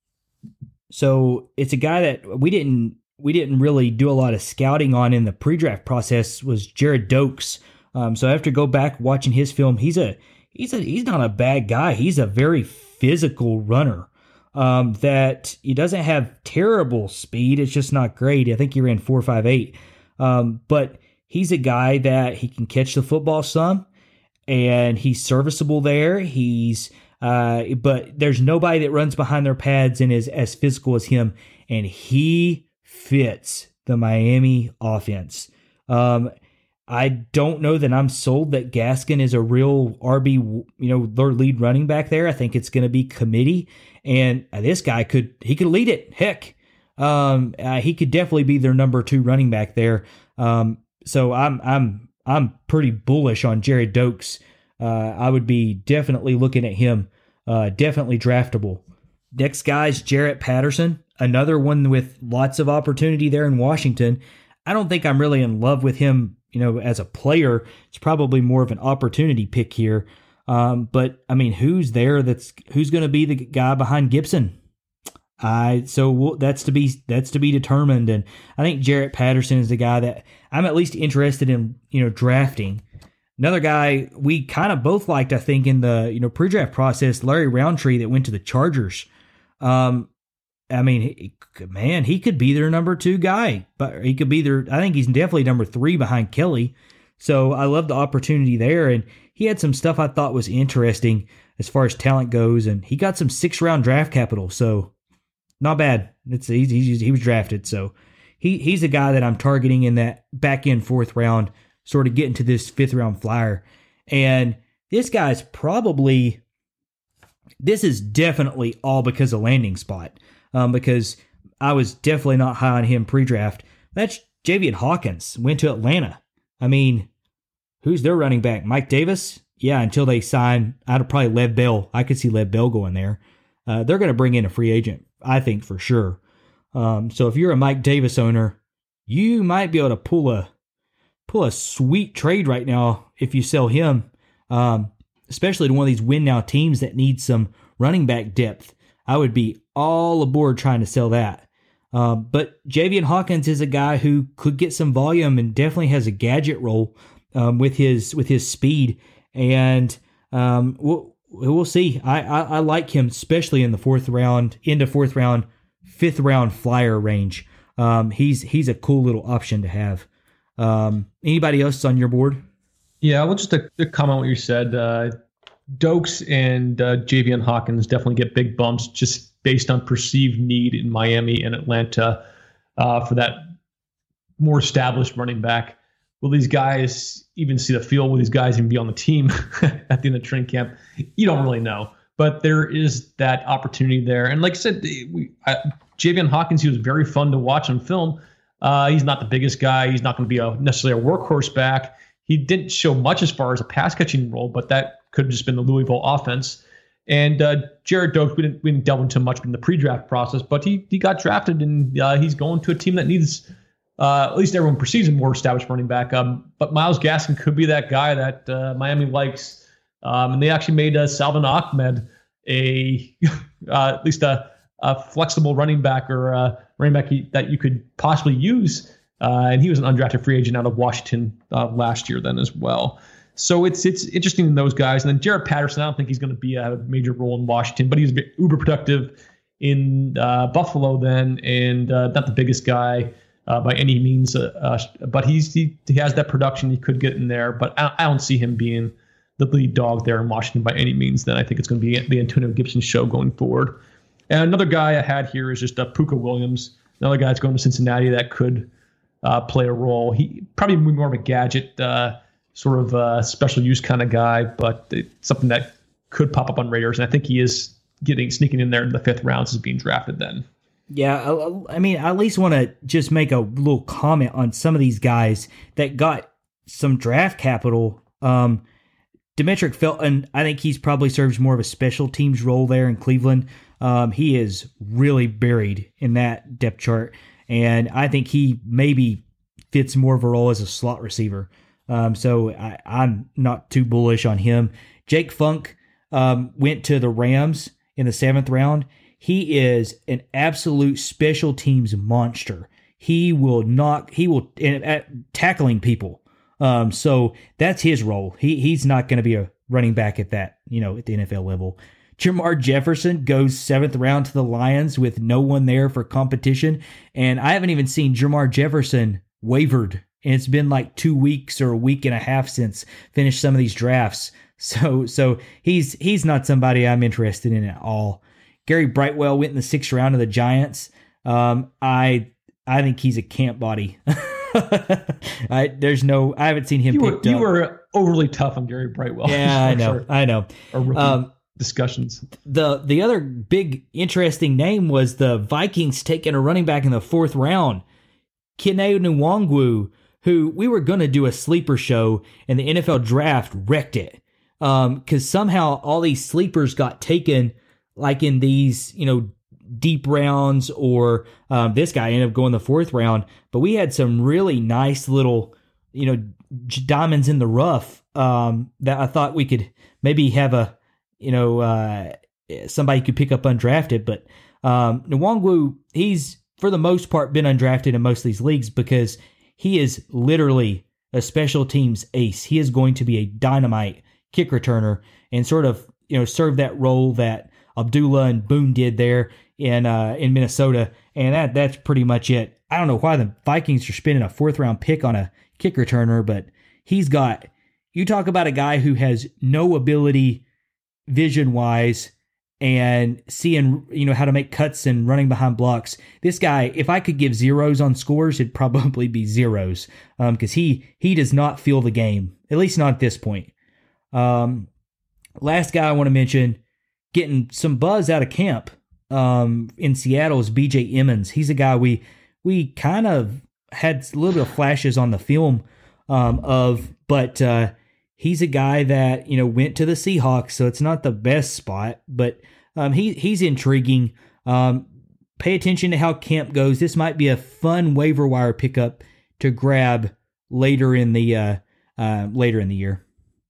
so it's a guy that we didn't, we didn't really do a lot of scouting on in the pre-draft process was Jared Dokes. Um, so I have to go back watching his film. He's a he's a he's not a bad guy. He's a very physical runner. Um, that he doesn't have terrible speed. It's just not great. I think he ran four five eight. Um, but he's a guy that he can catch the football some, and he's serviceable there. He's uh, but there's nobody that runs behind their pads and is as physical as him, and he fits the Miami offense. Um, I don't know that I'm sold that Gaskin is a real R B, you know, their lead running back there. I think it's going to be Committee, and this guy could he could lead it. Heck, um, uh, he could definitely be their number two running back there. Um, so I'm I'm I'm pretty bullish on Jared Dokes. Uh, I would be definitely looking at him. Uh, definitely draftable. Next guy's Jarrett Patterson, another one with lots of opportunity there in Washington. I don't think I'm really in love with him, you know, as a player. It's probably more of an opportunity pick here. Um, but I mean, who's there? That's who's going to be the guy behind Gibson? I so we'll, that's to be that's to be determined. And I think Jarrett Patterson is the guy that I'm at least interested in, you know, drafting. Another guy we kind of both liked, I think, in the you know pre-draft process, Larry Roundtree, that went to the Chargers. Um, I mean, he, man, he could be their number two guy, but he could be their, I think he's definitely number three behind Kelly. So I love the opportunity there. And he had some stuff I thought was interesting as far as talent goes. And he got some six round draft capital. So not bad. It's he's, he's, he was drafted. So he, he's a guy that I'm targeting in that back end fourth round, sort of getting to this fifth round flyer. And this guy's probably, this is definitely all because of landing spot. Um, because I was definitely not high on him pre-draft. That's Javian Hawkins, went to Atlanta. I mean, who's their running back? Mike Davis? Yeah, until they sign, I'd probably Lev Bell. I could see Lev Bell going there. Uh, they're going to bring in a free agent, I think, for sure. Um, so if you're a Mike Davis owner, you might be able to pull a pull a sweet trade right now if you sell him, um, especially to one of these win-now teams that need some running back depth. I would be all aboard trying to sell that. Um, but Javian Hawkins is a guy who could get some volume and definitely has a gadget role um, with his with his speed. And um, we'll we'll see. I, I I like him, especially in the fourth round, into fourth round, fifth round flyer range. Um, he's he's a cool little option to have. Um, anybody else on your board? Yeah, well, just to, to comment on what you said. Uh, Dokes and uh, Javian Hawkins definitely get big bumps just based on perceived need in Miami and Atlanta uh, for that more established running back. will these guys even see the field? Will these guys even be on the team at the end of training camp? You don't really know. But there is that opportunity there. And like I said, we, I, Javian Hawkins, he was very fun to watch on film. Uh, he's not the biggest guy. He's not going to be a, necessarily a workhorse back. He didn't show much as far as a pass catching role, but that could have just been the Louisville offense. And uh, Jared Doak, we didn't, we didn't delve into much in the pre-draft process, but he he got drafted, and uh, he's going to a team that needs, uh, at least everyone perceives, a more established running back. Um, but Myles Gaskin could be that guy that uh, Miami likes. Um, and they actually made uh, Salvon Ahmed a uh, at least a, a flexible running back or a running back that you could possibly use. Uh, and he was an undrafted free agent out of Washington uh, last year then as well. So it's it's interesting in those guys. And then Jared Patterson, I don't think he's going to be a major role in Washington, but he's uber productive in uh, Buffalo then, and uh, not the biggest guy uh, by any means. Uh, uh, but he's he, he has that production. He could get in there, but I, I don't see him being the lead dog there in Washington by any means. Then I think it's going to be the Antonio Gibson show going forward. And another guy I had here is just uh, Puka Williams, another guy that's going to Cincinnati that could uh, play a role. He probably more of a gadget, uh, sort of uh, special use kind of guy, but it's something that could pop up on Raiders. And I think he is getting sneaking in there in the fifth rounds as being drafted then. Yeah, I, I mean, I at least want to just make a little comment on some of these guys that got some draft capital. Um, Demetric Felton, I think he's probably serves more of a special teams role there in Cleveland. Um, he is really buried in that depth chart, and I think he maybe fits more of a role as a slot receiver. Um, so I, I'm not too bullish on him. Jake Funk um, went to the Rams in the seventh round. He is an absolute special teams monster. He will knock, he will, at tackling people. Um, so that's his role. He he's not going to be a running back at that, you know, at the N F L level. Jermar Jefferson goes seventh round to the Lions with no one there for competition. And I haven't even seen Jermar Jefferson wavered. And it's been like two weeks or a week and a half since finished some of these drafts. So, so he's, he's not somebody I'm interested in at all. Gary Brightwell went in the sixth round of the Giants. Um, I, I think he's a camp body. I, there's no, I haven't seen him you picked were, up. You were overly tough on Gary Brightwell. Yeah, I know. Sure. I know. Um, discussions. The the other big interesting name was the Vikings taking a running back in the fourth round, Kene Nwangwu, who we were going to do a sleeper show, and the N F L draft wrecked it. Um, because somehow all these sleepers got taken, like in these, you know, deep rounds, or um, this guy ended up going the fourth round. But we had some really nice little, you know, diamonds in the rough um, that I thought we could maybe have a, you know, uh, somebody could pick up undrafted. But um, Nwangwu, he's for the most part been undrafted in most of these leagues because he is literally a special teams ace. He is going to be a dynamite kick returner and sort of, you know, serve that role that Abdullah and Boone did there in uh, in Minnesota, and that that's pretty much it. I don't know why the Vikings are spending a fourth round pick on a kick returner, but he's got, you talk about a guy who has no ability vision wise and seeing, you know, how to make cuts and running behind blocks. This guy, if I could give zeros on scores, it'd probably be zeros um, because he he does not feel the game, at least not at this point. Um, last guy I want to mention, getting some buzz out of camp um, in Seattle, is B J Emmons. He's a guy we we kind of had a little bit of flashes on the film um, of, but uh, he's a guy that, you know, went to the Seahawks, so it's not the best spot, but um, he he's intriguing. Um, pay attention to how camp goes. This might be a fun waiver wire pickup to grab later in the uh, uh, later in the year.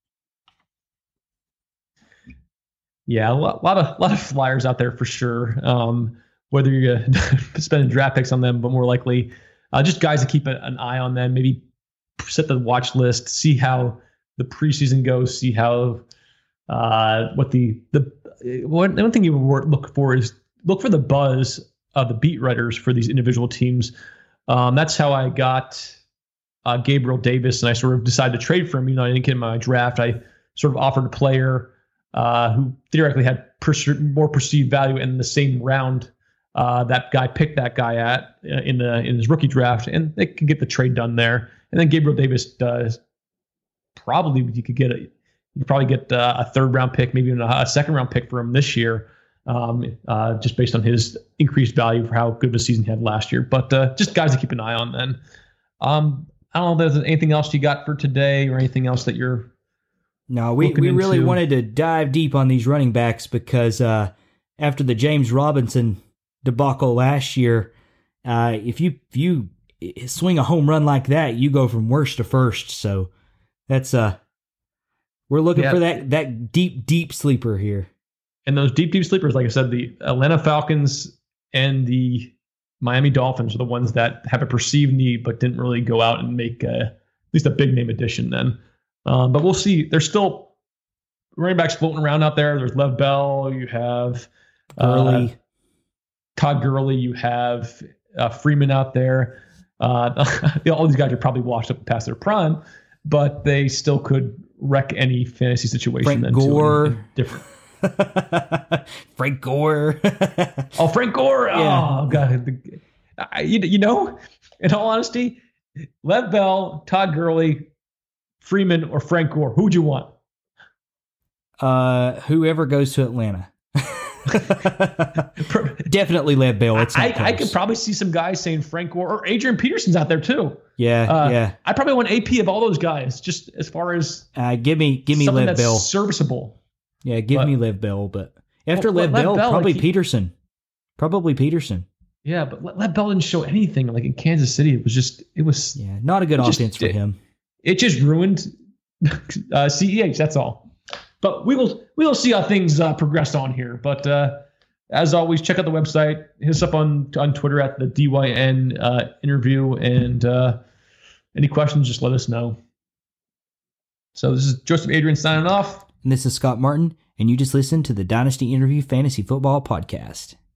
Yeah, a lot, lot of lot of flyers out there for sure. Um, whether you're spending draft picks on them, but more likely uh, just guys to keep a, an eye on them. Maybe set the watch list, see how the preseason goes, see how uh, what the the one, one thing you would look for is look for the buzz of the beat writers for these individual teams. Um, that's how I got uh, Gabriel Davis, and I sort of decided to trade for him. You know, I didn't get him in my draft. I sort of offered a player Uh, who theoretically had per- more perceived value in the same round uh, that guy picked that guy at uh, in the in his rookie draft, and they could get the trade done there. And then Gabriel Davis does probably you could get a you could probably get uh, a third round pick, maybe even a, a second round pick for him this year, um, uh, just based on his increased value for how good of a season he had last year. But uh, just guys to keep an eye on then. Um, I don't know if there's anything else you got for today or anything else that you're. No, we, we really wanted to dive deep on these running backs because uh, after the James Robinson debacle last year, uh, if you if you swing a home run like that, you go from worst to first. So that's uh, we're looking yeah. for that that deep deep sleeper here. And those deep deep sleepers, like I said, the Atlanta Falcons and the Miami Dolphins are the ones that have a perceived need but didn't really go out and make uh, at least a big name addition then. Um, but we'll see. There's still running backs floating around out there. There's Lev Bell. You have uh, Todd Gurley. You have uh, Freeman out there. Uh, all these guys are probably washed up past their prime, but they still could wreck any fantasy situation. Frank Gore. In, in different. Frank Gore. oh, Frank Gore. Yeah. Oh, God. I, you, you know, in all honesty, Lev Bell, Todd Gurley, Freeman, or Frank Gore, who'd you want? Uh, whoever goes to Atlanta. Definitely Lev Bell. It's I, I could probably see some guys saying Frank Gore or Adrian Peterson's out there too. Yeah, uh, yeah. I probably want A P of all those guys, just as far as uh, give me give me Lev Bell serviceable. Yeah, give but, me Lev Bell, but after well, Lev, Lev Bell, Bell, probably like he, Peterson. Probably Peterson. Yeah, but Lev Bell didn't show anything. Like in Kansas City, it was just it was yeah, not a good offense just, for it, him. It just ruined uh, C E H. That's all. But we will we will see how things uh, progress on here. But uh, as always, check out the website. Hit us up on on Twitter at the D Y N uh, interview, and uh, any questions, just let us know. So this is Joseph Adrian signing off. And this is Scott Martin, and you just listened to the Dynasty Interview Fantasy Football Podcast.